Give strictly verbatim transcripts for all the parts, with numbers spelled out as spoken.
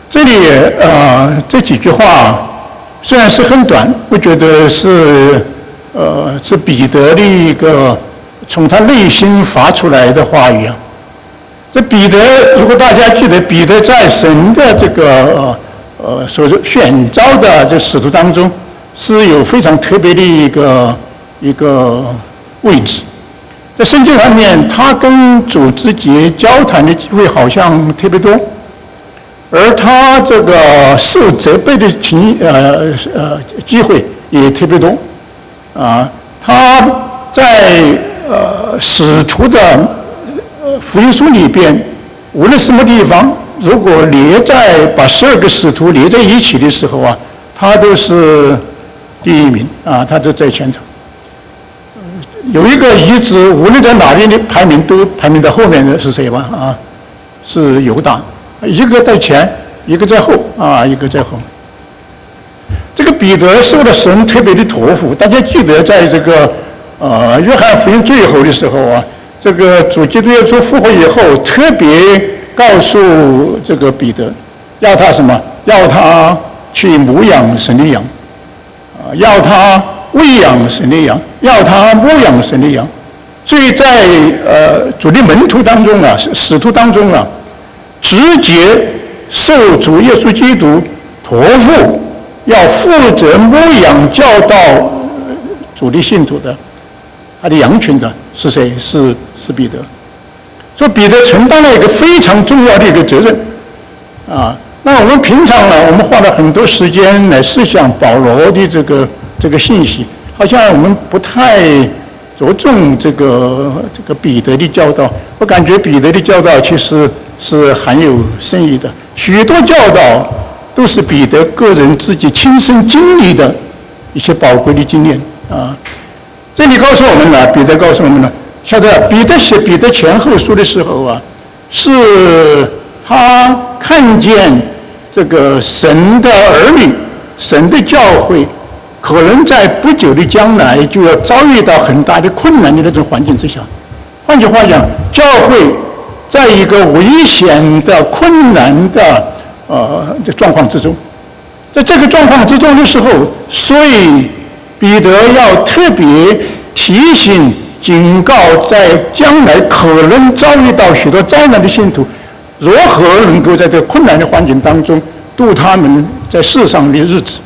这里呃这几句话虽然是很短，我觉得是呃是彼得的一个从他内心发出来的话语啊。这彼得，如果大家记得，彼得在神的这个呃呃所选召的这使徒当中，是有非常特别的一个一个位置。在圣经上面，他跟主之间交谈的机会好像特别多，而他这个受责备的情呃呃机会也特别多，啊，他在呃使徒的呃福音书里边，无论什么地方，如果列在把十二个使徒列在一起的时候啊，他都是第一名啊，他都在前头。有一个遗址，无论在哪里的排名都排名在后面的是谁吧？啊，是犹大，一个在前，一个在后，啊，一个在后。这个彼得受了神特别的托付，大家记得在这个呃约翰福音最后的时候啊，这个主基督耶稣复活以后，特别告诉这个彼得，要他什么？要他去牧养神的羊，啊，要他喂养神的羊，要他牧养神的羊。所以在呃主的门徒当中啊，使徒当中啊，直接受主耶稣基督托付要负责牧养教导主的信徒的他的羊群的是谁？是是彼得。所以彼得承担了一个非常重要的一个责任啊。那我们平常呢，我们花了很多时间来思想保罗的这个这个信息，好像我们不太着重这个这个彼得的教导。我感觉彼得的教导其实是很有深意的，许多教导都是彼得个人自己亲身经历的一些宝贵的经验啊。这里告诉我们了，彼得告诉我们了，晓得彼得写彼得前后书的时候啊，是他看见这个神的儿女，神的教会可能在不久的将来就要遭遇到很大的困难的那种环境之下。换句话讲，教会在一个危险的、困难的呃的状况之中，在这个状况之中的时候，所以彼得要特别提醒、警告，在将来可能遭遇到许多灾难的信徒，如何能够在这困难的环境当中度他们在世上的日子。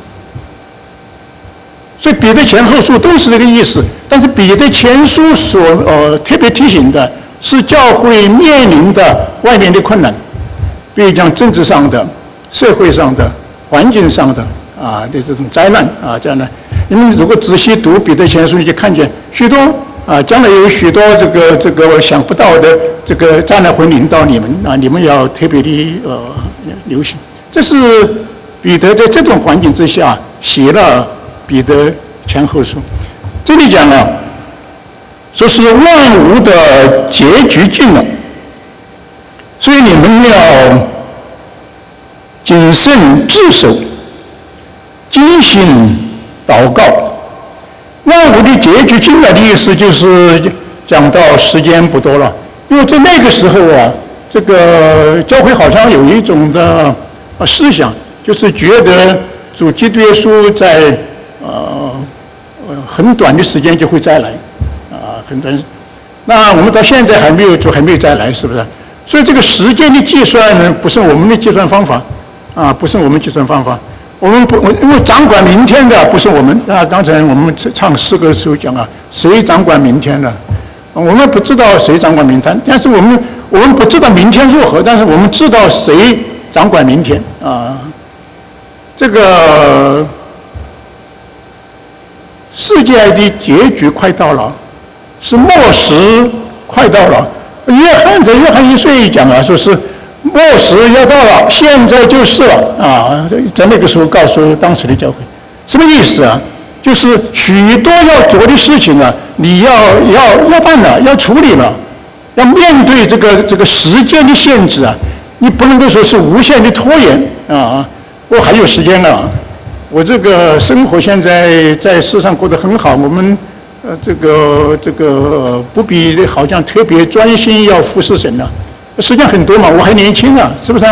所以彼得前后书都是这个意思，但是彼得前书所呃特别提醒的是教会面临的外面的困难，比如讲政治上的、社会上的、环境上的啊的这种灾难啊这样的。你们如果仔细读彼得前书，你就看见许多啊，将来有许多这个这个想不到的这个灾难会临到你们啊，你们要特别的呃留心。这是彼得在这种环境之下写了彼得前后书。这里讲啊，说是万物的结局近了，所以你们要谨慎自守，精心祷告。万物的结局近了的意思就是讲到时间不多了，因为在那个时候啊，这个教会好像有一种的思想，就是觉得主基督耶稣在呃很短的时间就会再来啊，很短。那我们到现在还没有主还没有再来，是不是？所以这个时间的计算呢，不是我们的计算方法啊，不是我们计算方法。我们不，因为掌管明天的不是我们啊。刚才我们唱诗歌的时候讲啊，谁掌管明天呢？我们不知道谁掌管明天，但是我们我们不知道明天如何，但是我们知道谁掌管明天啊。这个世界的结局快到了，是末时快到了。约翰在约翰一书讲啊，说是末时要到了，现在就是了啊！在那个时候告诉当时的教会，什么意思啊？就是许多要做的事情啊，你要要要办了，要处理了，要面对这个这个时间的限制啊，你不能够说是无限的拖延啊！我还有时间了，我这个生活现在在世上过得很好，我们呃这个这个不必好像特别专心要服侍神了。时间很多嘛，我还年轻啊，是不是啊？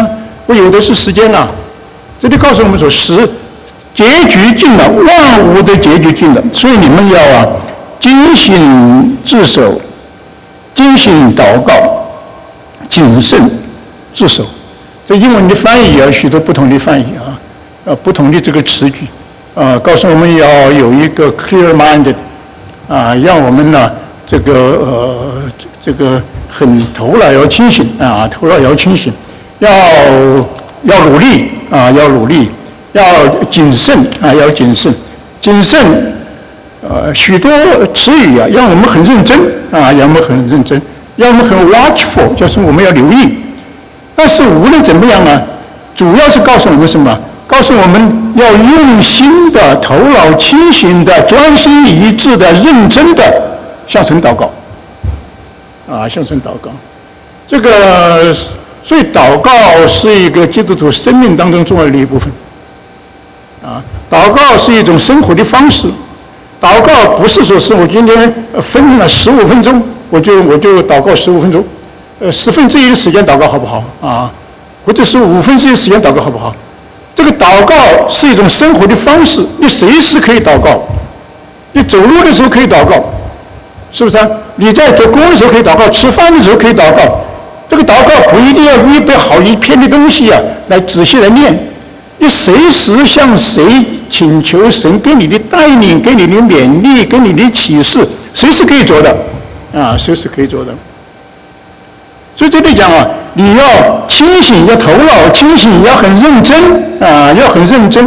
我有的是时间啊。这里告诉我们说，时结局近了，万物的结局近了，所以你们要啊，精心自守，精心祷告，谨慎自守。这英文的翻译有许多不同的翻译啊，呃，不同的这个词句，啊，告诉我们要有一个 clear minded， 啊，让我们呢这个呃这个很头脑要清醒啊，头脑要清醒，要要努力啊，要努力，要谨慎啊，要谨慎，谨慎。呃，许多词语啊，让我们很认真啊，让我们很认真，让我们很 watchful， 就是我们要留意。但是无论怎么样呢，主要是告诉我们什么？告诉我们要用心的、头脑清醒的、专心一致的、认真的向神祷告。啊，向神祷告。这个，所以祷告是一个基督徒生命当中重要的一部分。啊，祷告是一种生活的方式。祷告不是说是我今天分了十五分钟，我就我就祷告十五分钟。呃，十分之一的时间祷告好不好啊？或者是五分之一的时间祷告好不好？这个祷告是一种生活的方式，你随时可以祷告，你走路的时候可以祷告，是不是啊？你在做工的时候可以祷告，吃饭的时候可以祷告。这个祷告不一定要预备好一篇的东西啊，来仔细来念，你随时向谁请求神给你的带领、给你的勉励、给你的启示，随时可以做的啊，随时可以做的。所以这里讲啊，你要清醒，要头脑清醒，要很认真啊，要很认真。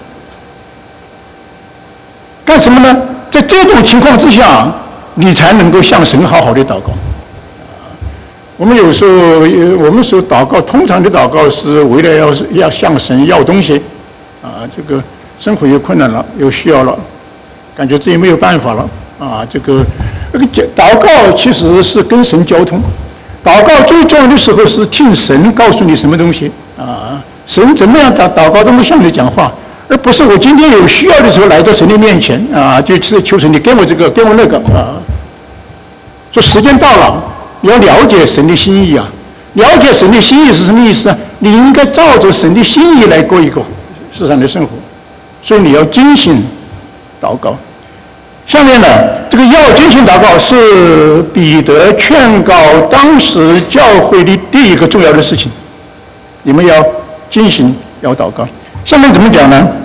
干什么呢？在这种情况之下，你才能够向神好好的祷告。我们有时候，我们说祷告，通常的祷告是为了要要向神要东西，啊，这个生活有困难了，有需要了，感觉自己没有办法了，啊，这个这个祷告其实是跟神交通。祷告最重要的时候是听神告诉你什么东西啊，神怎么样祷祷告都会向你讲话，而不是我今天有需要的时候来到神的面前啊，就是求神你给我这个给我那个啊。说时间到了，你要了解神的心意啊，了解神的心意是什么意思啊？你应该照着神的心意来过一个世上的生活，所以你要精心祷告。下面呢，这个要精心祷告是彼得劝告当时教会的第一个重要的事情。你们要精心要祷告。下面怎么讲呢？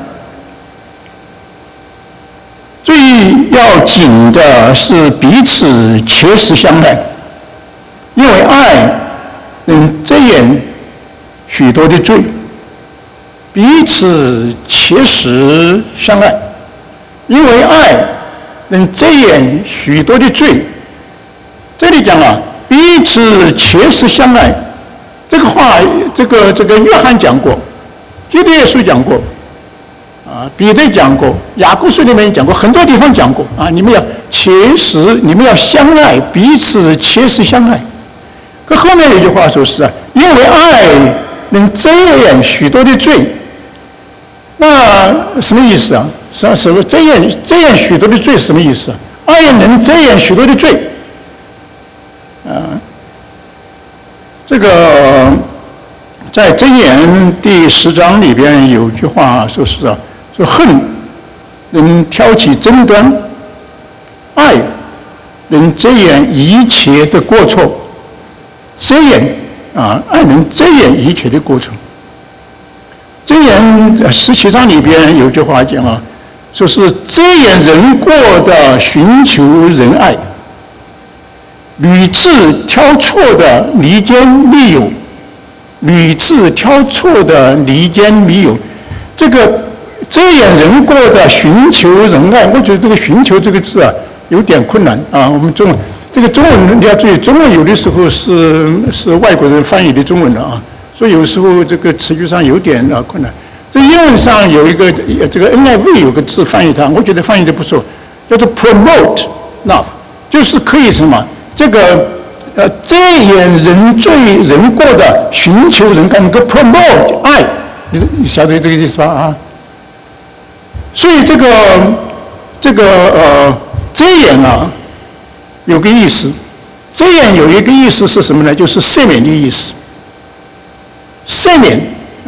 最要紧的是彼此切实相爱，因为爱能遮掩许多的罪。彼此切实相爱，因为爱能遮掩许多的罪。这里讲啊，彼此切实相爱，这个话，这个这个约翰讲过，基督耶稣讲过，啊，彼得讲过，雅各书里面讲过，很多地方讲过啊。你们要切实，你们要相爱，彼此切实相爱。可后面有一句话说是啊，因为爱能遮掩许多的罪。那什么意思啊？实际上，什么遮掩遮掩许多的罪是什么意思啊？爱能遮掩许多的罪，啊，这个在箴言第十章里边有句话说是啊，说恨能挑起争端，爱能遮掩一切的过错。遮掩啊，爱能遮掩一切的过错。箴言十七章里边有句话讲啊，说是遮掩人过的寻求仁爱，屡次挑错的离间密友，屡次挑错的离间密友。这个遮掩人过的寻求仁爱，我觉得这个寻求这个字啊有点困难啊。我们中文这个中文你要注意，中文有的时候是是外国人翻译的中文的啊。所以有时候这个词句上有点啊困难。这英文上有一个这个 N I V 有个字翻译它，我觉得翻译的不错，叫做 promote love， 就是可以什么这个呃遮掩人罪人过的寻求人干，能够 promote 爱，你你晓得这个意思吧啊？所以这个这个呃遮掩啊有个意思，遮掩有一个意思是什么呢？就是赦免的意思。赦免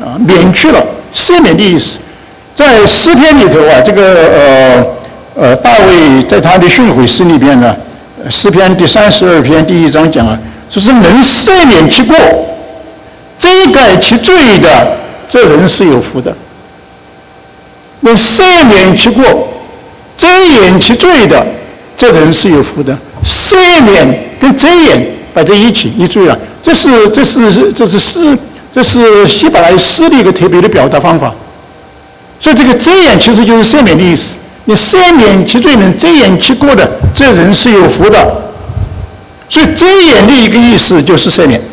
啊，免去了赦免的意思。在诗篇里头啊，这个呃呃大卫在他的训诲诗里边呢，诗篇第三十二篇第一章讲啊，说是能赦免其过、遮盖其罪的，这人是有福的。能赦免其过、遮掩其罪的，这人是有福的。赦免跟遮掩摆在一起，你注意了，这是这是这是诗，这是希伯来诗的一个特别的表达方法。所以这个遮掩其实就是赦免的意思。你赦免其罪，能遮掩其过的，这人是有福的。所以遮掩的一个意思就是赦免。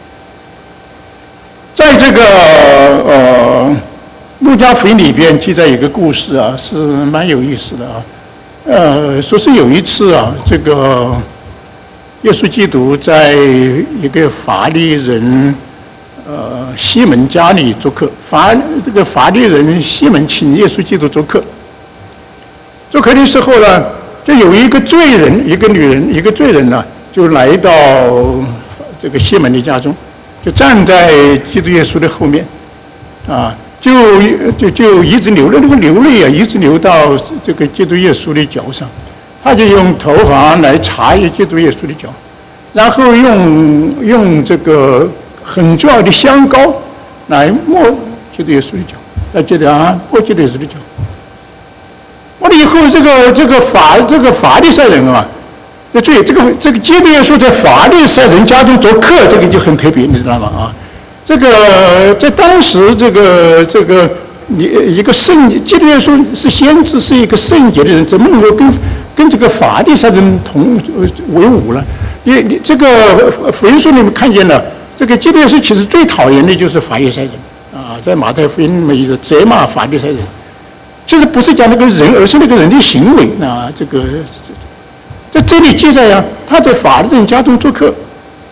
在这个呃路加福音里边记载一个故事啊，是蛮有意思的啊。呃，说是有一次啊，这个耶稣基督在一个法利人呃西门家里做客，法这个法利人西门请耶稣基督做客。做客的时候呢，就有一个罪人，一个女人，一个罪人呢，就来到这个西门的家中，就站在基督耶稣的后面，啊。就就就一直流泪，那个流泪啊，一直流到这个基督耶稣的脚上，他就用头发来擦基督耶稣的脚，然后用用这个很重要的香膏来抹基督耶稣的脚，来记得啊，抹基督耶稣的脚。完了以后，这个这个法这个法利赛人啊，那注意这个这个基督耶稣在法利赛人家中做客，这个就很特别，你知道吗？啊。这个在当时，这个这个你一个圣，基督耶稣是先知，是一个圣洁的人，怎么能够跟跟这个法利赛人同为伍呢？你你这个福音书里面看见了，这个基督耶稣其实最讨厌的就是法利赛人啊，在马太福音里面责骂法利赛人，其实不是讲那个人，而是那个人的行为啊。这个在这里记载呀、啊，他在法利人家中做客。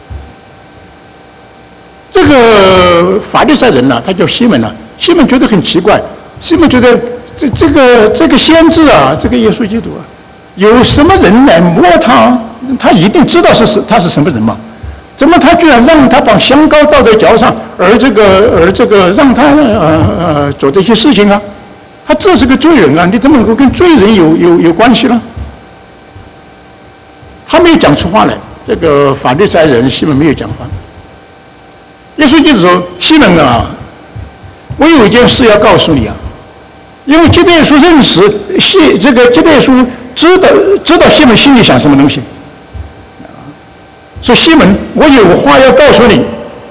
这个法利赛人呢、啊，他叫西门啊。西门觉得很奇怪，西门觉得这这个这个先知啊，这个耶稣基督啊，有什么人来摸他，他一定知道是是他是什么人嘛？怎么他居然让他把香膏倒在脚上，而这个而这个让他呃呃做这些事情啊？他这是个罪人啊，你怎么能够跟罪人有有有关系呢？他没有讲出话来，这个法利赛人西门没有讲话。耶稣基督说：“西门啊，我有一件事要告诉你啊，因为基督耶稣认识西这个基督耶稣知道知道西门心里想什么东西。说西门，我有话要告诉你。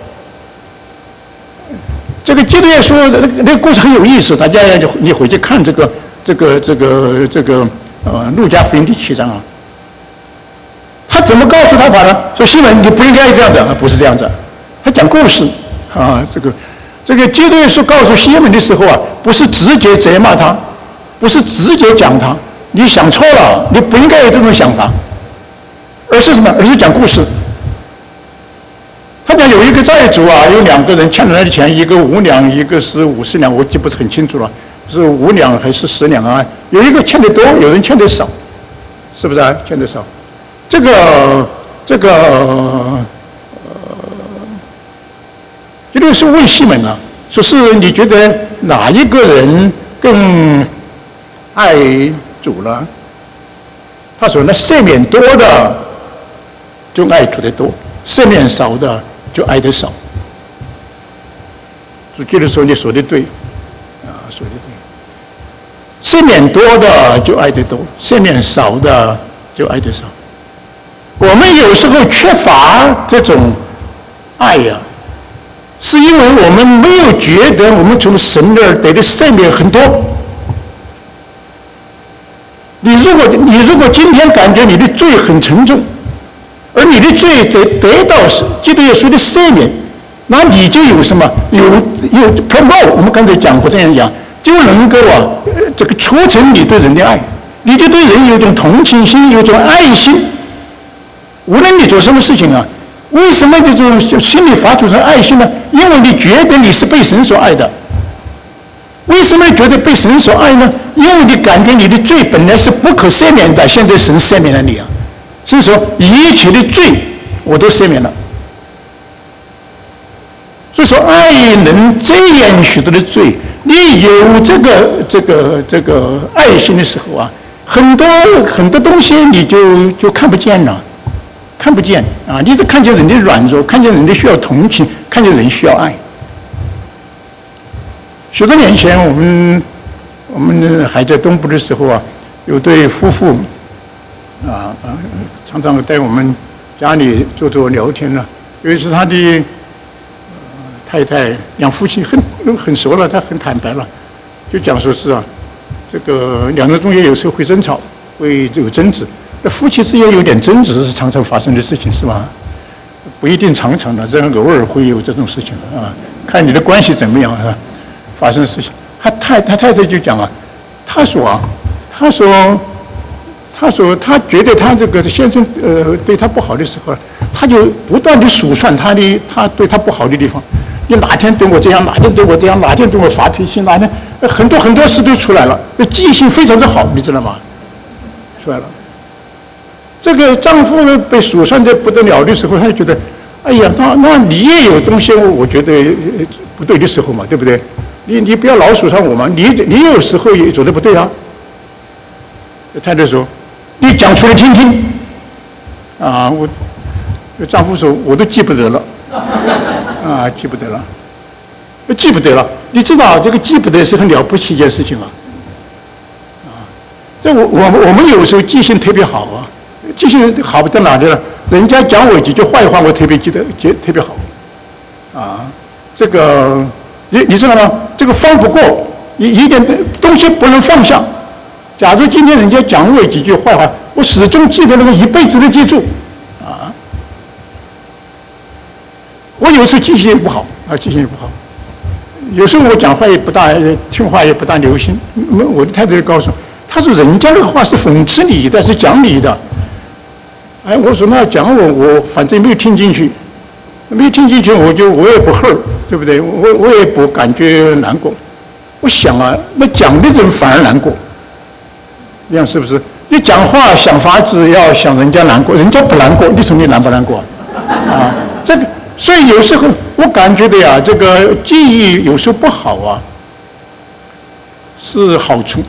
这个基督耶稣那个那个故事很有意思，大家你回去看这个这个这个这个呃路加福音第七章啊。他怎么告诉他法呢？说西门，你不应该这样子啊，不是这样子。”他讲故事啊，这个这个基督耶稣告诉西门的时候啊，不是直接责骂他，不是直接讲他，你想错了，你不应该有这种想法，而是什么？而是讲故事。他讲有一个债主啊，有两个人欠了他的钱，一个五两，一个是五十两，我记不是很清楚了，是五两还是十两啊？有一个欠的多，有人欠的少，是不是啊？欠的少，这个这个。基督耶稣问西门啊，说是你觉得哪一个人更爱主了？他说：那赦免多的就爱主的多，赦免少的就爱的少。主基督说：你说的对，啊，说的对。赦免多的就爱得多，赦免少的就爱得少。我们有时候缺乏这种爱呀、啊。是因为我们没有觉得我们从神那儿得的赦免很多。你如果你如果今天感觉你的罪很沉重，而你的罪得得到基督耶稣的赦免，那你就有什么？有有 promote， 我们刚才讲过这样讲，就能够啊，这个促成你对人的爱，你就对人有一种同情心，有一种爱心。无论你做什么事情啊。为什么这种心里发出这种爱心呢？因为你觉得你是被神所爱的。为什么觉得被神所爱呢？因为你感觉你的罪本来是不可赦免的，现在神赦免了你啊。所以说一切的罪我都赦免了。 所以说，爱能遮掩许多的罪。你有这个这个这个爱心的时候啊，很多很多东西你就就看不见了，看不见啊！你只看见人的软弱，看见人的需要同情，看见人需要爱。许多年前，我们我们还在东部的时候啊，有对夫妇啊啊，常常在我们家里坐坐聊天呢。有一次，他的太太两夫妻很很熟了，他很坦白了，就讲说是啊，这个两人中间有时候会争吵，会有争执。那夫妻之间有点争执是常常发生的事情，是吧？不一定常常的，这样偶尔会有这种事情啊，看你的关系怎么样啊，发生事情。他太他太太就讲啊，他说啊，他说，他说他觉得他这个先生呃对他不好的时候，他就不断的数算他的他对他不好的地方。你哪天对我这样，哪天对我这样，哪天对我发脾气，哪天很多很多事都出来了，记忆性非常之好，你知道吗？出来了。这个丈夫呢被数算的不得了的时候，他就觉得，哎呀，那那你也有东西，我觉得不对的时候嘛，对不对？你你不要老数算我嘛，你你有时候也走的不对啊。太太说，你讲出来听听。啊，我丈夫说，我都记不得了。啊，记不得了，记不得了。你知道这个记不得是很了不起一件事情啊！啊，这我我我们有时候记性特别好啊，记性好在哪里呢？人家讲我几句坏话，我特别记得记特别好。啊，这个你你知道吗？这个放不过，一一点东西不能放下。假如今天人家讲我几句坏话，我始终记得那个一辈子都记住。我有时候记性也不好啊，记性也不好。有时候我讲话也不大，听话也不大留心。我的太太就告诉我，他说人家的话是讽刺你的，是讲你的。哎，我说那讲我，我反正没有听进去，没有听进去，我就我也不恨，对不对？我我也不感觉难过。我想啊，那讲的人反而难过，这样是不是？你讲话想法子要想人家难过，人家不难过，你说你难不难过啊？这个。所以有时候我感觉的呀，这个记忆有时候不好啊，是好处，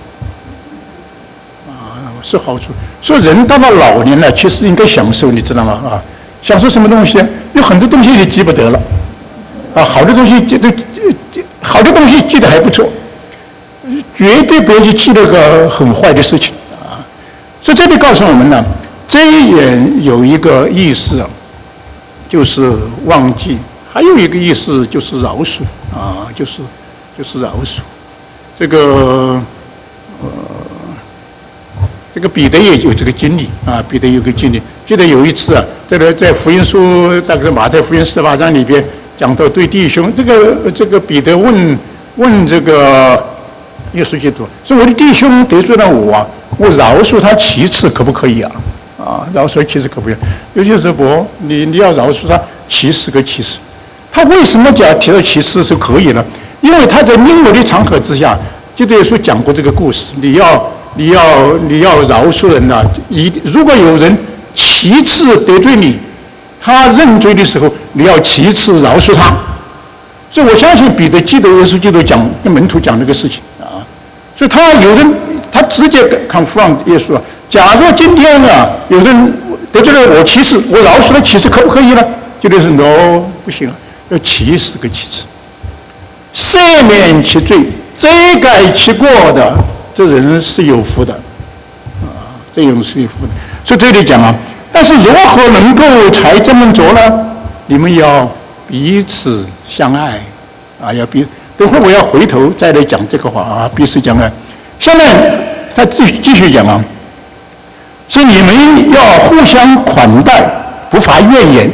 啊，是好处。所以人到了老年了，其实应该享受，你知道吗？啊，享受什么东西？有很多东西你记不得了，啊，好的东西记得，好的东西记得还不错，绝对不要去记那个很坏的事情啊。所以这里告诉我们呢，这也有一个意思啊。就是忘记，还有一个意思就是饶恕啊，就是就是饶恕。这个呃，这个彼得也有这个经历啊，彼得有个经历。记得有一次啊，这个在福音书，大概是马太福音十八章里边讲到对弟兄，这个这个彼得问问这个耶稣基督说：“我的弟兄得罪了我啊，我饶恕他七次，可不可以啊？”啊，饶恕七次可不可以？尤其是我，你你要饶恕他七十个七十。他为什么讲提到七十是可以呢？因为他在另外的场合之下，基督耶稣讲过这个故事。你要你要你要饶恕人呐、啊，一如果有人七次得罪你，他认罪的时候，你要七次饶恕他。所以我相信彼得记得耶稣基督讲跟门徒讲这个事情啊，所以他有人他直接confront耶稣啊。假如今天啊，有人得罪了我七次，我饶恕了七次，可不可以呢？就得是 no， 不行了，要七十个七次，赦免其罪，遮盖其过的，这人是有福的，啊，这人是有福的。所以这里讲啊，但是如何能够才这么做呢？你们要彼此相爱，啊，要彼。等会我要回头再来讲这个话啊，彼此相爱。下面他继继续讲啊。是你们要互相款待，不乏怨言。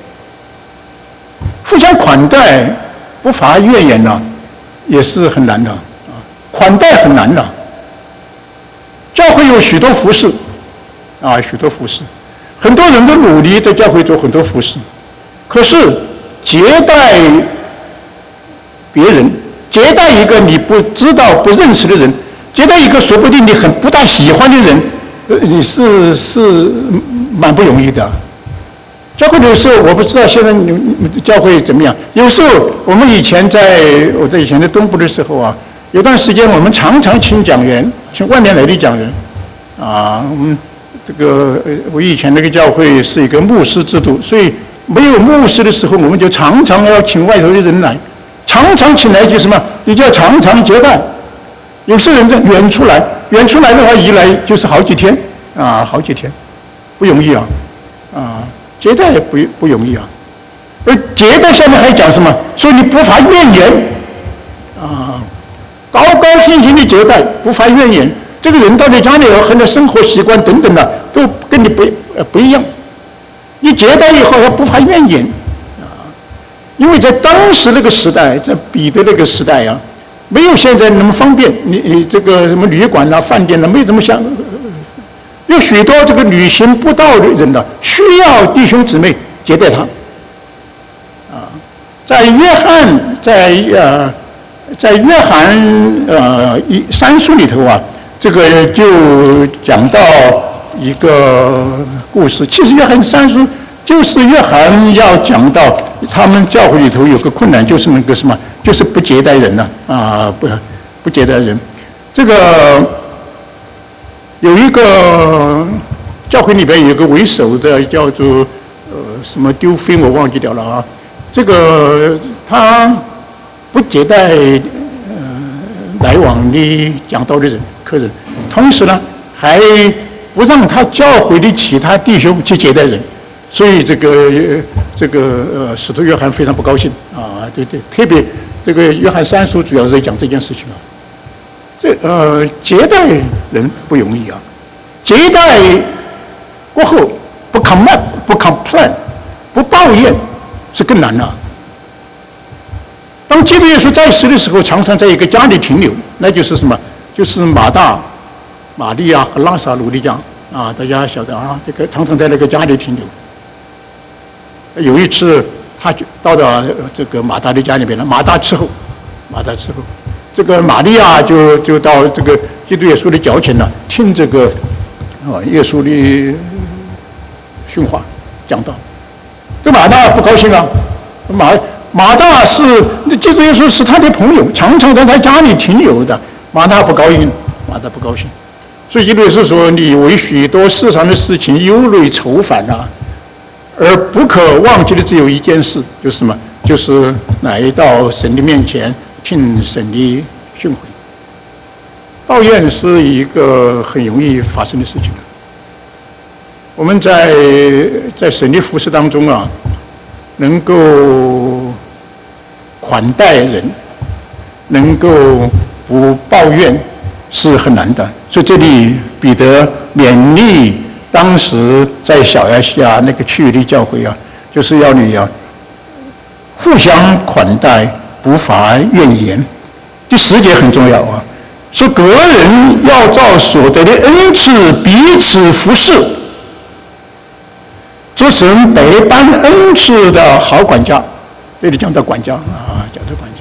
互相款待，不乏怨言呢、啊，也是很难的啊。款待很难的。教会有许多服侍，啊，许多服侍，很多人都努力在教会做很多服侍，可是接待别人，接待一个你不知道、不认识的人，接待一个说不定你很不大喜欢的人。你是是蛮不容易的， 教会的时候，我不知道现在你你教会怎么样。有时候我们以前在我在以前在东部的时候啊，有段时间我们常常请讲员，请外面来的讲员，啊，我们这个我以前那个教会是一个牧师制度，所以没有牧师的时候，我们就常常要请外头的人来，常常请来就什么，你就要常常接待。有些人在远出来，远出来的话一来就是好几天啊，好几天，不容易啊，啊。接待也不不容易啊，而接待下面还讲什么？说你不发怨言，啊，高高兴兴的接待，不发怨言。这个人到你家里和你的生活习惯等等的都跟你不呃不一样。你接待以后还不发怨言，啊，因为在当时那个时代，在彼得那个时代啊，没有现在那么方便。你你这个什么旅馆啊、饭店啊，没有这么像。有许多这个旅行不到的人呢，需要弟兄姊妹接待他。啊，在约翰在呃，在约翰呃一三书里头啊，这个就讲到一个故事。其实约翰三书就是约翰要讲到他们教会里头有个困难，就是那个什么，就是不接待人呢、啊，啊不不接待人，这个。有一个教会里边有一个为首的叫做呃什么丢飞我忘记掉了啊，这个他不接待呃来往的讲道的人客人，同时呢还不让他教会的其他弟兄去接待人，所以这个这个呃使徒约翰非常不高兴啊，对对，特别这个约翰三书主要是在讲这件事情啊。这呃接待人不容易啊，接待过后不 comment 不 complain 不抱怨是更难了、啊。当基督耶稣在世的时候，常常在一个家里停留，那就是什么？就是马大、玛利亚和拉撒路的家啊，大家晓得啊，这个常常在那个家里停留。有一次，他就到了这个马大的家里面了，马大伺候，马大伺候。这个玛利亚就就到这个基督耶稣的脚前呢，听这个啊耶稣的训话讲道。这马大不高兴啊，马马大是基督耶稣是他的朋友，常常在他家里停留的。马大不高兴，马大不高兴。所以基督耶稣说：“你为许多世上的事情忧虑愁烦啊，而不可忘记的只有一件事，就是什么？就是来到神的面前。”听神的训诲，抱怨是一个很容易发生的事情。我们在在神的服事当中啊，能够款待人，能够不抱怨是很难的。所以这里彼得勉励当时在小亚细亚那个区域的教会啊，就是要你啊互相款待。无法怨言。第十节很重要啊，说个人要照所得的恩赐彼此服侍，做神百般恩赐的好管家。这里讲到管家啊，讲到管家，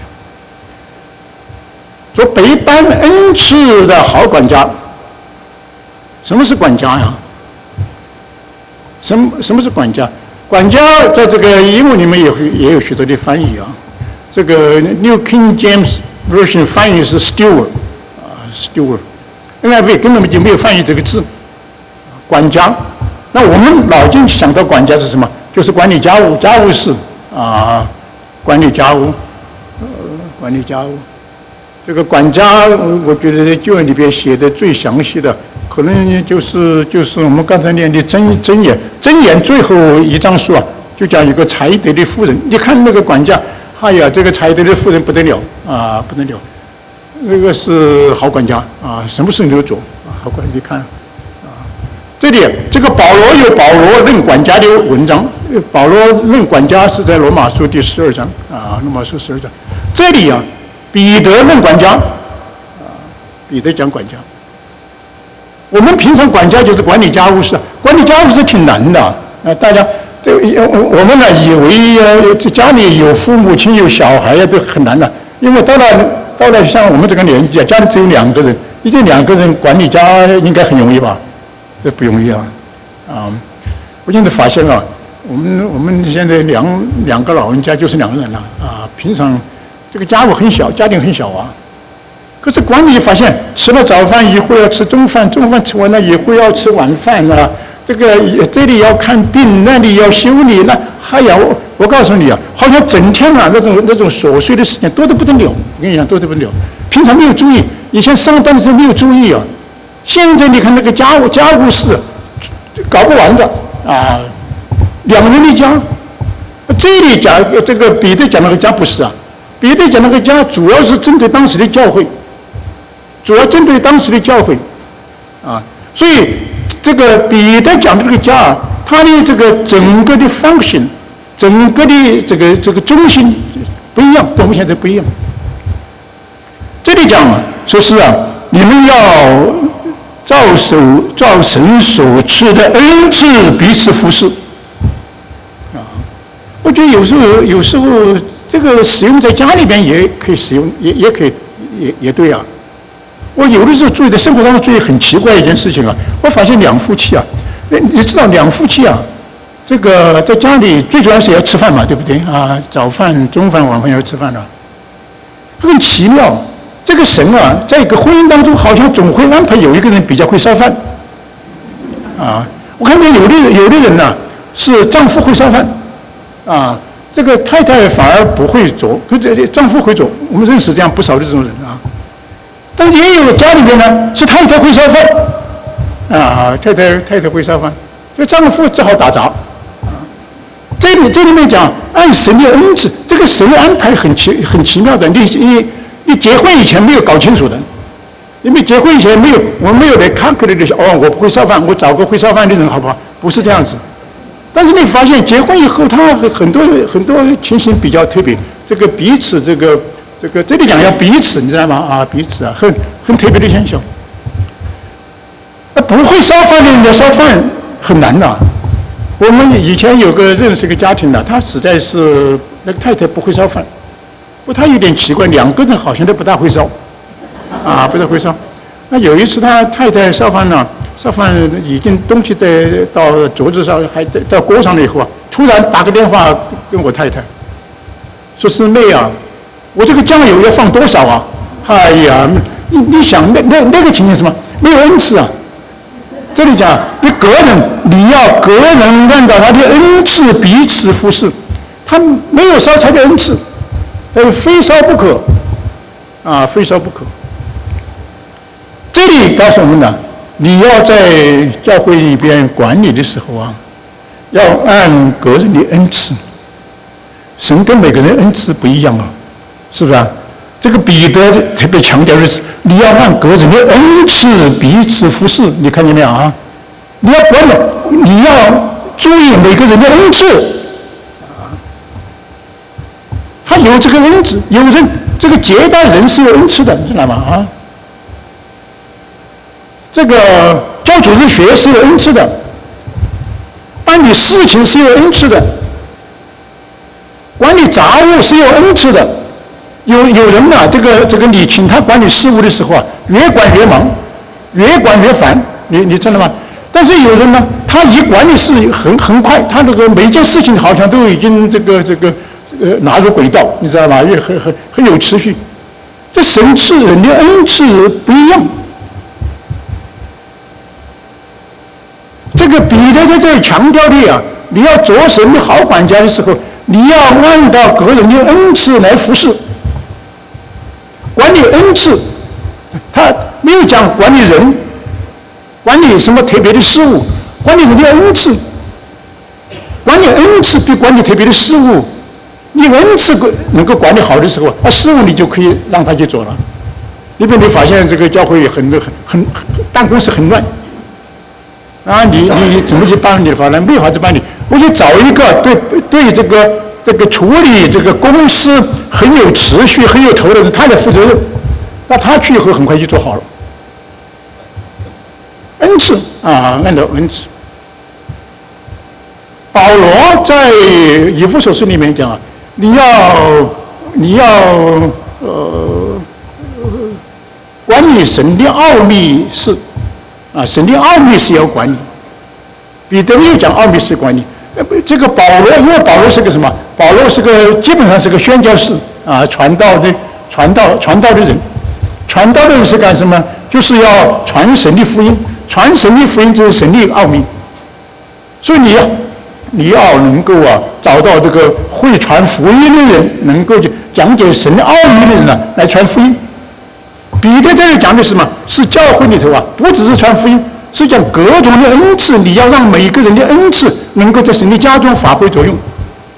做百般恩赐的好管家。什么是管家呀？什么什么是管家？管家在这个英文里面也也有许多的翻译啊。这个 New King James Version 翻译是 steward 啊 steward，N I V 根本就没有翻译这个字，管家。那我们脑筋想到管家是什么？就是管理家务、家务事啊，管理家务，呃，管理家务。这个管家，我觉得在旧约里边写的最详细的，可能就是就是我们刚才念的箴箴言，箴言最后一章书啊，就讲有个才德的妇人，你看那个管家。哎呀，这个才德的妇人不得了啊，不得了！那个是好管家啊，什么事情都做啊，好管家。你看啊，这里这个保罗有保罗任管家的文章，保罗任管家是在罗马书第十二章啊，罗马书十二章。这里啊，彼得任管家啊，彼得讲管家。我们平常管家就是管理家务事，管理家务事挺难的啊，大家。这我们呢以为呃这家里有父母亲有小孩呀都很难的，因为到了到了像我们这个年纪啊，家里只有两个人，你这两个人管理家应该很容易吧？这不容易啊！啊，我现在发现啊， 我们我们现在两两个老人家就是两个人了啊，平常这个家务很小，家庭很小啊。可是管理发现，吃了早饭以后要吃中饭，中饭吃完了以后要吃晚饭啊。这个这里要看病，那里要修理，那还要我我告诉你啊，好像整天啊那种那种琐碎的事情多得不得了。我跟你讲，多得不得了。平常没有注意，以前上班的时候没有注意啊。现在你看那个家务家务事搞不完的啊，两人的家。这里讲这个彼得讲那个家不是啊，彼得讲那个家主要是针对当时的教会。主要针对当时的教会，啊，所以这个彼得讲的这个家啊，它的这个整个的 function， 整个的这个这个中心不一样，跟我们现在不一样。这里讲啊，说是啊，你们要照守照神所赐的恩赐彼此服侍，啊，我觉得有时候有时候这个使用在家里边也可以使用，也也可以也也对啊。我有的时候注意在生活当中注意很奇怪一件事情啊，我发现两夫妻啊，你知道两夫妻啊，这个在家里最主要是要吃饭嘛，对不对啊？早饭、中饭、晚饭要吃饭了，很奇妙。这个神啊，在一个婚姻当中，好像总会安排有一个人比较会烧饭，啊，我看见有的有的人呢、啊、是丈夫会烧饭，啊，这个太太反而不会做，可是丈夫会做，我们认识这样不少的这种人啊。但是也有家里面呢，是太太会烧饭，啊，太太太太会烧饭，所以丈夫只好打杂。啊，这里这里面讲按神的恩赐，这个神的安排很奇很奇妙的。你你你结婚以前没有搞清楚的，因为结婚以前没有我没有来看客的就想哦，我不会烧饭，我找个会烧饭的人好不好？不是这样子。但是你发现结婚以后，他很多很多情形比较特别，这个彼此这个。这个这里讲要彼此，你知道吗？啊，彼此啊，很很特别的现象。那不会烧饭的人家烧饭很难呐、啊。我们以前有个认识一个家庭的、啊，他实在是那个太太不会烧饭，不，他有点奇怪，两个人好像都不大会烧，啊，不大会烧。那有一次他太太烧饭呢、啊，烧饭已经东西在到桌子上，还到锅上了以后啊，突然打个电话跟我太太，说是妹啊。我这个酱油要放多少啊？哎呀，你你想那那那个情形什么？没有恩赐啊！这里讲你个人，你要个人按照他的恩赐彼此服侍，他没有烧柴的恩赐，呃，非烧不可，啊，非烧不可。这里告诉我们呢，你要在教会里边管理的时候啊，要按个人的恩赐，神跟每个人恩赐不一样啊。是不是啊？这个彼得特别强调的是，你要按个人的恩赐彼此服侍，你看见没有啊？你要管了，你要注意每个人的恩赐，啊，他有这个恩赐，有人这个接待人是有恩赐的，你知道吗？啊，这个教主日学是有恩赐的，办理事情是有恩赐的，管理杂物是有恩赐的。有有人呐、啊，这个这个你请他管理事务的时候啊，越管越忙，越管越烦，你你知道吗？但是有人呢，他一管理事很很快，他那个每一件事情好像都已经这个这个呃纳入轨道，你知道吗？也很很很有持续。这神赐人的恩赐不一样。这个彼得在这里强调的啊，你要做神的好管家的时候，你要按照个人的恩赐来服侍。管理恩赐，他没有讲管理人，管理什么特别的事物，管理人的恩赐，管理恩赐比管理特别的事物，你恩赐能够管理好的时候，那事物你就可以让他去做了。因为你发现这个教会很很很办公室很乱，啊，你你怎么去办理的话呢？没法子办理，我就找一个对对这个。这个处理这个公司很有持续、很有头的人，他来负责任，那他去以后很快就做好了。恩赐啊，按照恩赐。保罗在以弗所书里面讲啊，你要你要呃管理神的奥秘是啊，神的奥秘是要管理。彼得又讲奥秘是管理。 这个保罗，因为保罗是个什么？保罗是个基本上是个宣教士啊，传道的传道传道的人，传道的人是干什么？就是要传神的福音，传神的福音就是神的奥秘。所以你要你要能够啊找到这个会传福音的人，能够讲解神的奥秘的人呢、啊，来传福音。彼得在这讲的是什么？是教会里头啊，不只是传福音，是讲各种的恩赐，你要让每个人的恩赐能够在神的家中发挥作用。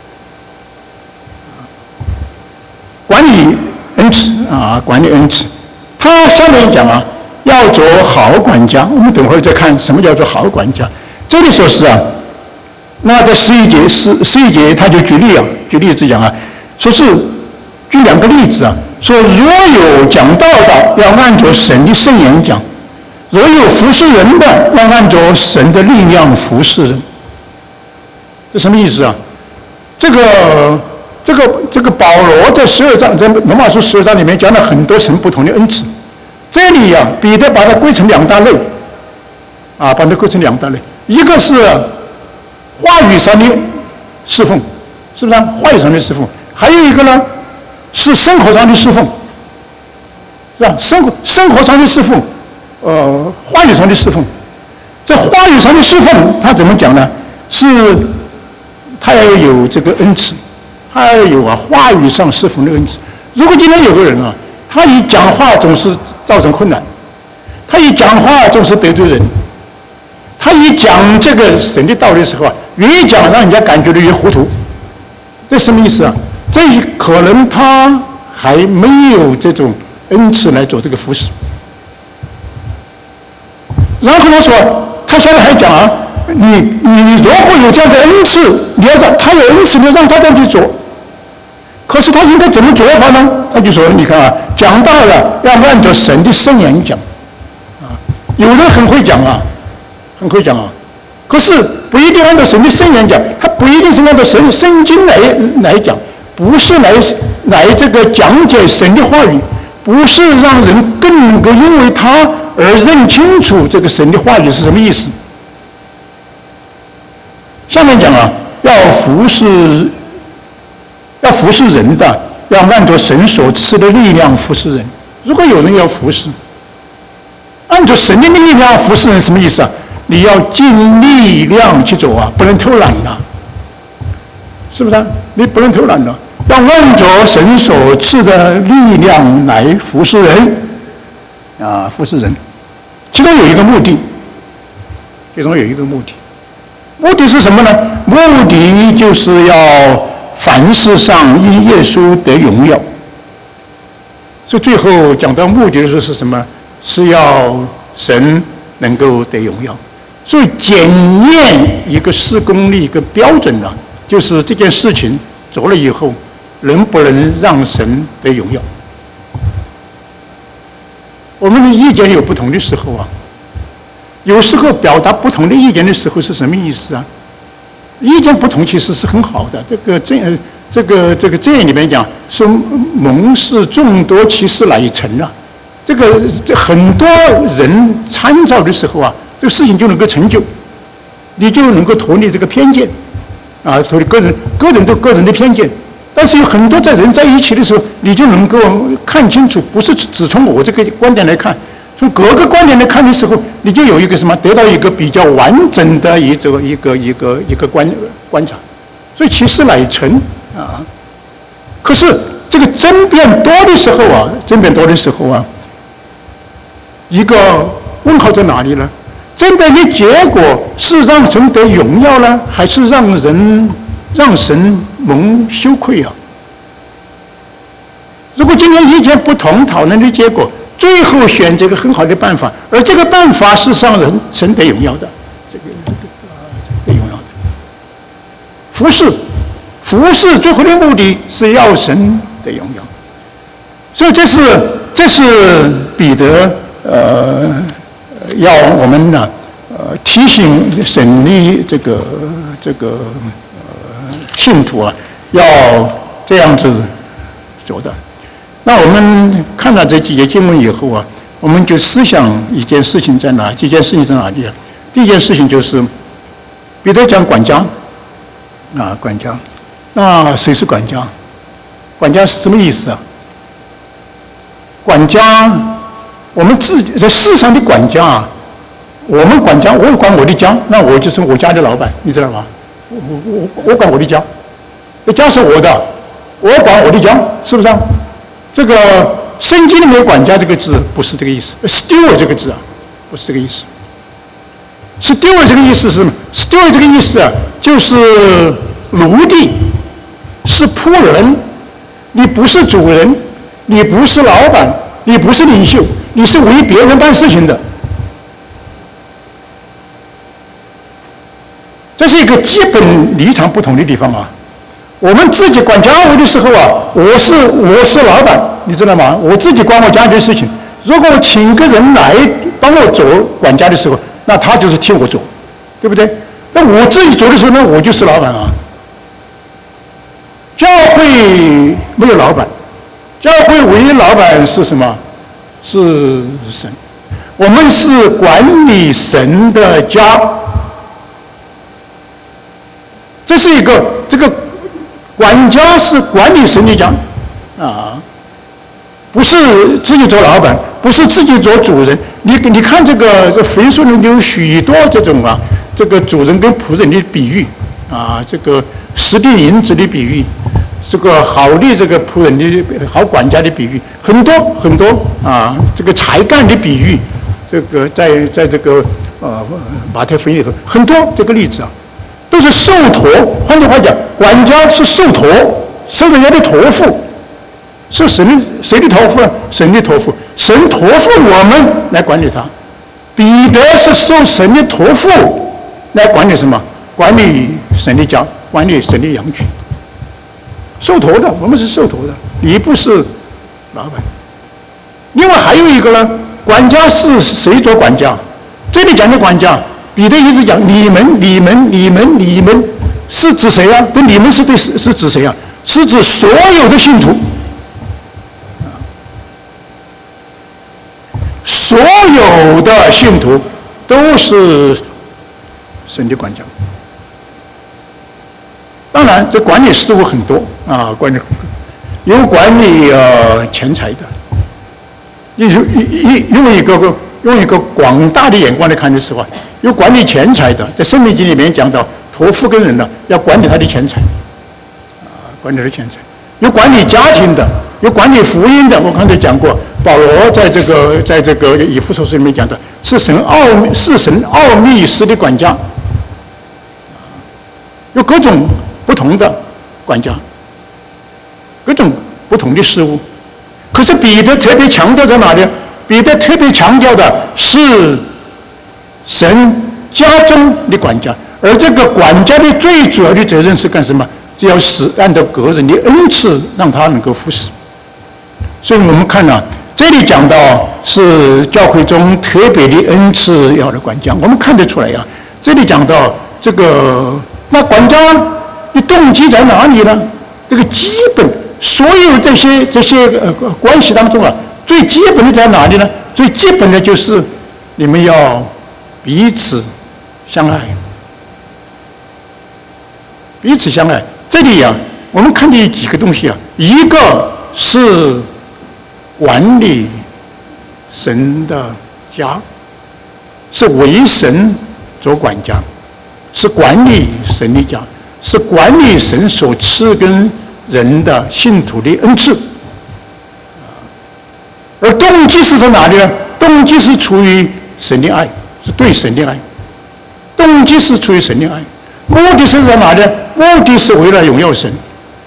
管理恩赐啊，管理恩赐。他下面讲啊，要做好管家。我们等会儿再看什么叫做好管家。这里说是啊，那在十一节十十一节他就举例啊，举例子讲啊，说是举两个例子啊，说若有讲道的，要按照神的圣言讲；若有服侍人的，要按照神的力量服侍人。这什么意思啊？这个这个这个保罗在十二章，在罗马书十二章里面讲了很多神不同的恩赐。这里呀、啊，彼得把它归成两大类，啊，把它归成两大类，一个是话语上的侍奉，是不是、啊？话语上的侍奉，还有一个呢是生活上的侍奉，是吧？生活生活上的侍奉，呃，话语上的侍奉。这话语上的侍奉，他怎么讲呢？是他要有这个恩赐，他要有啊话语上侍奉的恩赐。如果今天有个人啊，他一讲话总是造成困难，他一讲话总是得罪人，他一讲这个神的道理的时候啊，越讲让人家感觉的越糊涂。这什么意思啊？这可能他还没有这种恩赐来做这个服侍。然后他说，他现在还讲啊，你你如果有这样的恩赐，你要让他有恩赐，你要让他这样去做。可是他应该怎么做法呢？他就说，你看啊，讲到了要按照神的圣言讲，啊，有人很会讲啊，很会讲啊，可是不一定按照神的圣言讲，他不一定是按照神圣经来来讲，不是来来这个讲解神的话语，不是让人更能够因为他而认清楚这个神的话语是什么意思。下面讲啊，要服侍。要服侍人的，要按照神所赐的力量服侍人。如果有人要服侍，按照神的力量服侍人，什么意思啊？你要尽力量去走啊，不能偷懒的，是不是啊？你不能偷懒的，要按照神所赐的力量来服侍人啊，服侍人。其中有一个目的，其中有一个目的，目的是什么呢？目的就是要凡事上因耶稣得荣耀。所以最后讲到目的的时候是什么？是要神能够得荣耀。所以检验一个事工的一个标准呢、啊，就是这件事情做了以后，能不能让神得荣耀？我们的意见有不同的时候啊，有时候表达不同的意见的时候是什么意思啊？意见不同其实是很好的。这个这这个这个这里面讲说蒙氏众多，其事乃成啊。这个这很多人参照的时候啊，这个事情就能够成就，你就能够脱离这个偏见啊，脱离个人个人对个人的偏见。但是有很多在人在一起的时候，你就能够看清楚，不是只从我这个观点来看，从各个观点来看的时候，你就有一个什么，得到一个比较完整的一种一个一个一个观观察。所以其事乃成啊。可是这个争辩多的时候啊，争辩多的时候啊，一个问号在哪里呢？争辩的结果是让神得荣耀呢，还是让人让神蒙羞愧啊？如果今天意见不同，讨论的结果，最后选择一个很好的办法，而这个办法是让人神得荣耀的，这个这个得荣耀的。服侍，服侍最后的目的是要神得荣耀，所以这是这是彼得呃要我们呢呃提醒神的这个这个呃信徒啊，要这样子做的。那我们看到这几节经文以后啊，我们就思想一件事情在哪？这件事情在哪里啊？第一件事情就是彼得讲管家， 啊，管家。那谁是管家？管家是什么意思啊？管家，我们自己在世上的管家啊，我们管家，我管我的家，那我就是我家的老板，你知道吗？我我我管我的家，这家是我的，我管我的家，是不是啊？这个圣经里面"管家"这个字不是这个意思 ，"steward" 这个字啊，不是这个意思。"steward" 这个意思是什么 ？"steward" 这个意思啊，就是奴隶，是仆人，你不是主人，你不是老板，你不是领袖，你是为别人办事情的。这是一个基本立场不同的地方啊。我们自己管家务的时候啊，我是我是老板，你知道吗？我自己管我家里的事情。如果我请个人来帮我做管家的时候，那他就是替我做，对不对？那我自己做的时候，那我就是老板啊。教会没有老板，教会唯一老板是什么？是神。我们是管理神的家。这是一个这个管家是管理神的家啊，不是自己做老板，不是自己做主人。你你看这个这腓书里有许多这种啊，这个主人跟仆人的比喻啊，这个十锭银子的比喻，这个好的这个仆人的好管家的比喻，很多很多啊，这个才干的比喻，这个在在这个呃马太福音里头很多这个例子啊。都是受托，换句话讲，管家是受托，是人家的托付，是神谁的托付呢？神的托付，神托付我们来管理他。彼得是受神的托付来管理什么？管理神的家，管理神的羊群。受托的，我们是受托的，你不是老板。另外还有一个呢，管家是谁做管家？这里讲的管家。彼得一直讲你们、你们、你们、你们，是指谁啊？跟你们是对是是指谁啊？是指所有的信徒，所有的信徒都是神的管家。当然，这管理事务很多啊，管理有管理呃钱财的，用用用一个个用一个广大的眼光来看的时候。有管理钱财的，在《申命记》里面讲到，托付跟人呢，要管理他的钱财，啊，管理他的钱财。有管理家庭的，有管理福音的。我刚才讲过，保罗在这个在这个以弗所书里面讲的，是神奥秘，是神奥秘式的管家，有各种不同的管家，各种不同的事物。可是彼得特别强调在哪里？彼得特别强调的是。神家中的管家，而这个管家的最主要的责任是干什么？是要使按照个人的恩赐，让他能够服侍。所以我们看啊，这里讲到是教会中特别的恩赐要的管家，我们看得出来呀、啊。这里讲到这个，那管家的动机在哪里呢？这个基本，所有这些这些呃关系当中啊，最基本的在哪里呢？最基本的就是你们要。彼此相爱，彼此相爱。这里啊，我们看见几个东西啊，一个是管理神的家，是为神做管家，是管理神的家，是管理神所赐跟人的信徒的恩赐。而动机是在哪里呢？动机是出于神的爱。是对神的爱，动机是出于神的爱，目的是在哪呢？目的是为了荣耀神。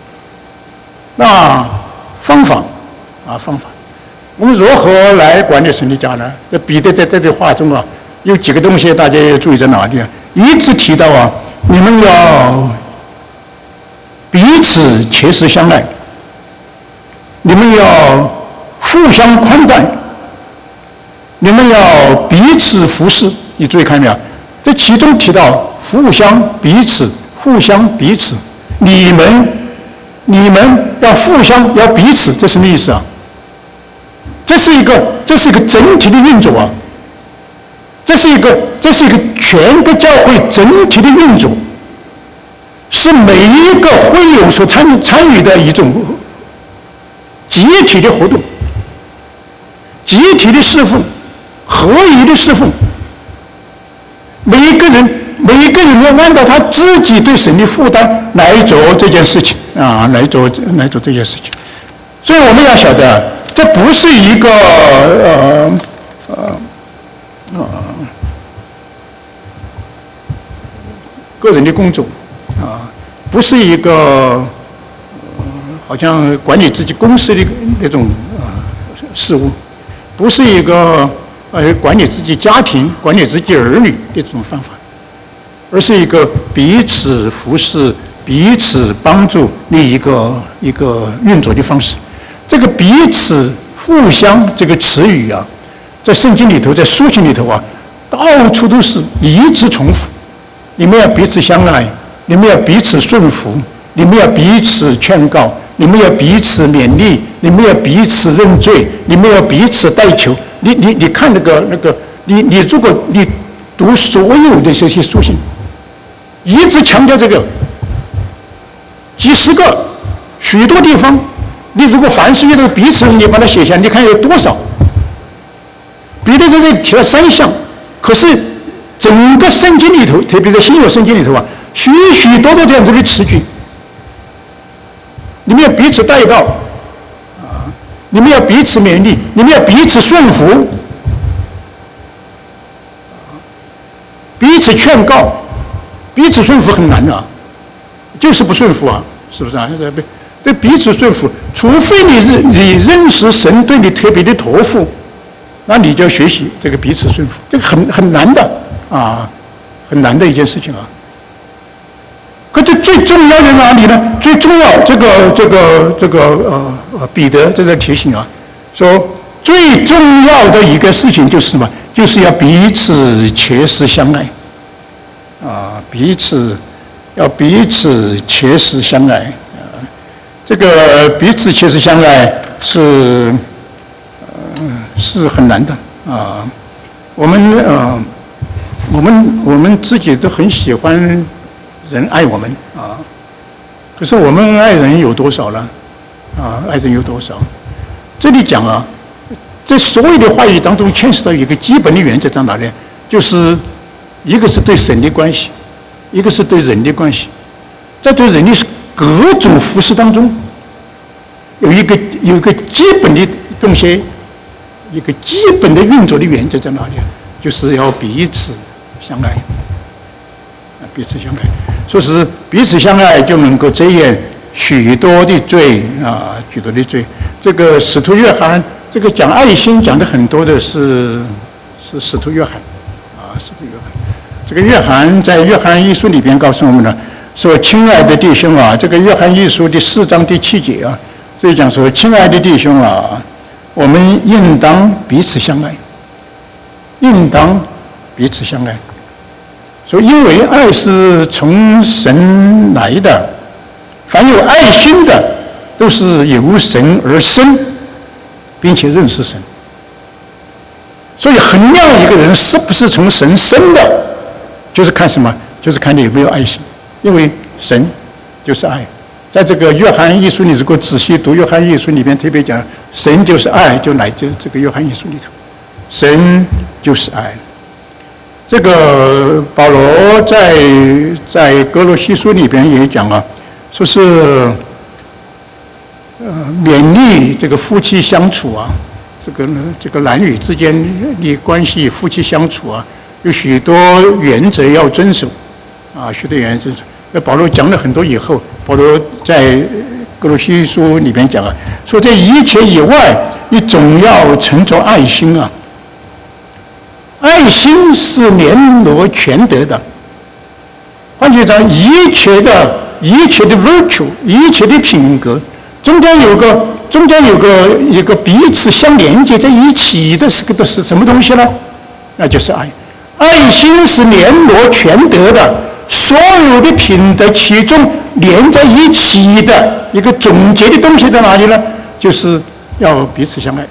那方法啊，方法，我们如何来管理神的家呢？那彼得在这句话中啊，有几个东西大家要注意在哪里啊？一直提到啊，你们要彼此切实相爱，你们要互相宽待。你们要彼此服侍，你注意看没有？这其中提到互相彼此、互相彼此，你们、你们要互相要彼此，这什么意思啊？这是一个，这是一个整体的运作啊！这是一个，这是一个全个教会整体的运作。 是每一个会友所参参与的一种集体的活动，集体的侍奉，合一的侍奉。每一个人，每一个人要按照他自己对神的负担来做这件事情啊，来做来做这件事情。所以我们要晓得，这不是一个呃呃呃个人的工作啊，不是一个、呃、好像管理自己公司的那种呃事务，不是一个呃管理自己家庭、管理自己儿女的这种方法，而是一个彼此服侍、彼此帮助的一个一个运作的方式。这个彼此互相这个词语啊，在圣经里头，在书信里头啊，到处都是一直重复。你们要彼此相爱，你们要彼此顺服，你们要彼此劝告，你们要彼此勉励，你们要彼此认罪，你们要彼此代求。你你你看那个那个，你你如果你读所有的这些书信，一直强调这个，几十个，许多地方。你如果凡是遇到彼此，你把它写下，你看有多少？彼得在这里提了三项，可是整个圣经里头，特别在新约圣经里头啊，许许多多这样子的词句。你们要彼此代祷啊，你们要彼此勉励，你们要彼此顺服，彼此劝告，彼此顺服很难啊，就是不顺服啊，是不是啊？对彼此顺服，除非你认你认识神对你特别的托付，那你就要学习这个彼此顺服，这个很很难的啊，很难的一件事情啊。可这最重要的哪里呢？最重要这个这个这个呃呃彼得在这提醒啊，说最重要的一个事情就是什么？就是要彼此切实相爱啊，彼此要彼此切实相爱。这个彼此切实相爱是，呃，是很难的啊。我们呃，我们我们自己都很喜欢人爱我们啊，可是我们爱人有多少呢？啊，爱人有多少？这里讲啊，在所有的话语当中牵涉到一个基本的原则在哪里？就是一个是对神的关系，一个是对人的关系，在对人的各种服事当中，有一个有一个基本的东西，一个基本的运作的原则在哪里？就是要彼此相爱，彼此相爱。说是彼此相爱，就能够遮掩许多的罪啊，许多的罪。这个使徒约翰，这个讲爱心讲的很多的是是使徒约翰啊，使徒约翰。这个约翰在约翰一书里边告诉我们呢，说亲爱的弟兄啊，这个约翰一书的四章第七节啊，所以讲说亲爱的弟兄啊，我们应当彼此相爱，应当彼此相爱。说因为爱是从神来的，凡有爱心的都是由神而生，并且认识神。所以衡量一个人是不是从神生的，就是看什么？就是看你有没有爱心。因为神就是爱。在这个约翰一书，你如果仔细读约翰一书里面特别讲，神就是爱，就来自这个约翰一书里头，神就是爱。这个保罗在在哥罗西书里边也讲了，说是呃勉励这个夫妻相处啊，这个这个男女之间的关系，夫妻相处啊，有许多原则要遵守啊，许多原则遵守。那保罗讲了很多以后，保罗在哥罗西书里边讲啊，说这一切以外，你总要存着爱心啊。爱心是联络全德的，换句话讲，一切的一切的 virtue， 一切的品格，中间有个中间有个一个彼此相连接在一起的是个是什么东西呢？那就是爱。爱心是联络全德的，所有的品德其中连在一起的一个总结的东西在哪里呢？就是要彼此相爱。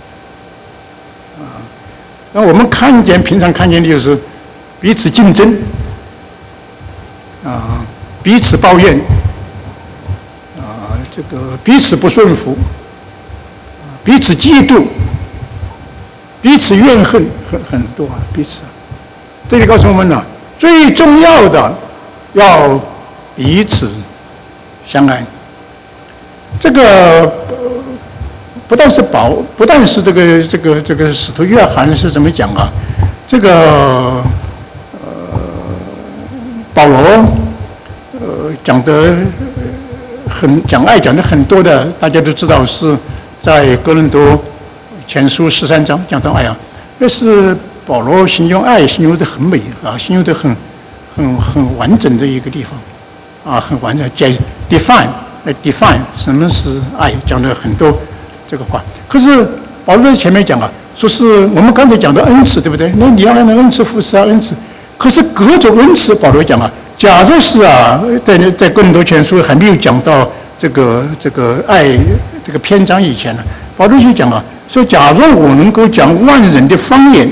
那我们看见，平常看见的就是彼此竞争，啊， 彼此抱怨，啊，这个彼此不顺服，彼此嫉妒，彼此怨恨，很很多啊，彼此。这里告诉我们呢，最重要的要彼此相爱。这个不但是保，不但是这个这个这个使徒约翰是怎么讲啊？这个呃保罗呃讲的很讲爱讲的很多的，大家都知道是在哥林多前书十三章讲到爱啊，那是保罗形容爱形容的很美啊，形容的很很很完整的一个地方啊，很完整。解 define 来 define 什么是爱，讲了很多这个话。可是保罗在前面讲啊，说是我们刚才讲的恩赐，对不对？那你要按恩赐服侍啊，恩赐。可是各种恩赐，保罗讲啊，假如是啊，在在哥林多前书还没有讲到这个这个爱这个篇章以前呢，保罗就讲啊，说假如我能够讲万人的方言，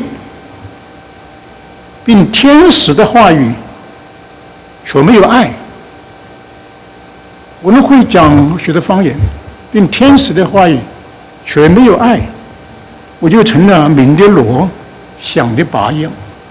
并天使的话语，却没有爱。我们会讲许多方言，并天使的话语，却没有爱，我就成了鸣的锣，响的拔一样。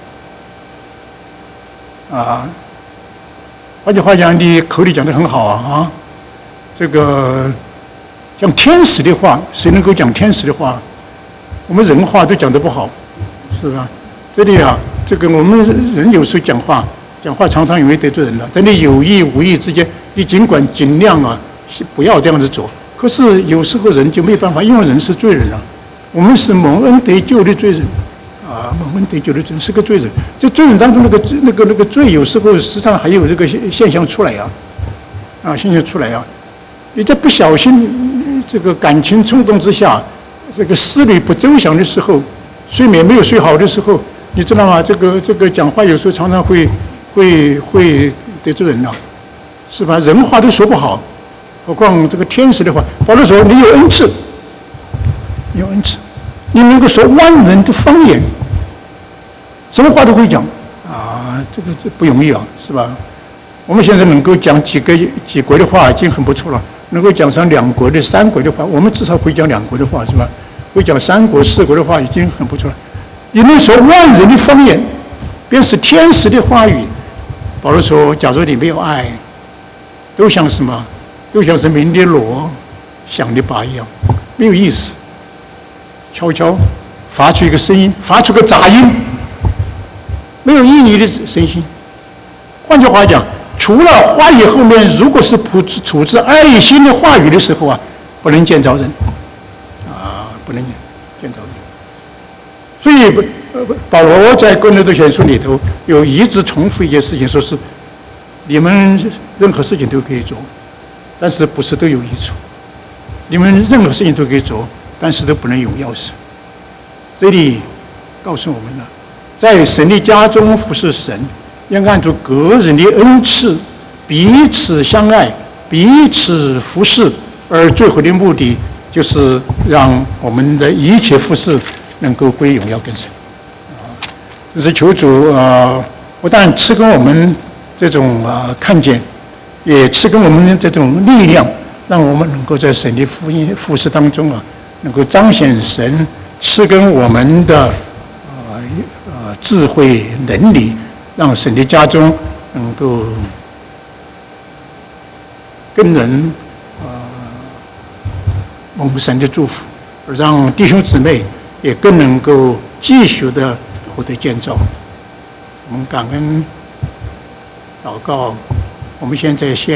啊，换句话讲，你口里讲得很好啊啊，这个讲天使的话，谁能够讲天使的话？我们人话都讲得不好，是吧？这里啊，这个我们人有时候讲话，讲话常常容易得罪人的。在你有意无意之间，你尽管尽量啊，不要这样子做。可是有时候人就没办法，因为人是罪人啊，我们是蒙恩得救的罪人啊，蒙恩得救的罪人是个罪人。这罪人当中那个那个那个罪，有时候实际上还有这个现象出来啊，啊，现象出来啊。你在不小心这个感情冲动之下，这个思虑不周详的时候，睡眠没有睡好的时候，你知道吗？这个这个讲话有时候常常会会会得罪人了、啊，是吧？人话都说不好，何况这个天使的话。保罗说：“你有恩赐，你有恩赐，你能够说万人的方言，什么话都会讲啊！这个这不容易啊，是吧？我们现在能够讲几个几国的话已经很不错了。”能够讲上两国的、三国的话，我们至少会讲两国的话，是吧？会讲三国、四国的话已经很不错了。你能说万人的方言，便是天使的话语。保罗说：“假如你没有爱，都像什么？都像是鸣的锣、响的拔一样，没有意思。悄悄发出一个声音，发出个杂音，没有意义的声音。换句话讲。”除了话语后面，如果是处置处置爱心的话语的时候啊，不能见着人，啊，不能见着人。所以，保罗在哥林多前书里头有一直重复一件事情，说是你们任何事情都可以做，但是不是都有益处。你们任何事情都可以做，但是都不能荣耀神。这里告诉我们了，在神的家中服侍神。要按照个人的恩赐，彼此相爱，彼此服侍，而最后的目的就是让我们的一切服侍能够归荣耀跟神。啊，这是求主啊，不但赐给我们这种啊看见，也赐给我们这种力量，让我们能够在神的福音服侍当中啊，能够彰显神赐给我们的啊啊智慧能力。让神的家中能够跟人呃蒙神的祝福，而让弟兄姊妹也更能够继续的获得建造。我们感恩祷告，我们现在先。